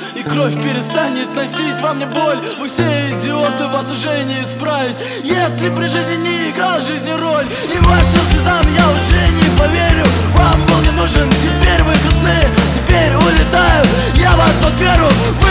и кровь перестанет носить во мне боль. Вы все идиоты, вас уже не исправить, если при жизни не играл жизни роль. И вашим слезам я уже не поверю. Вам был не нужен, теперь вы грустны, теперь улетаю я в атмосферу.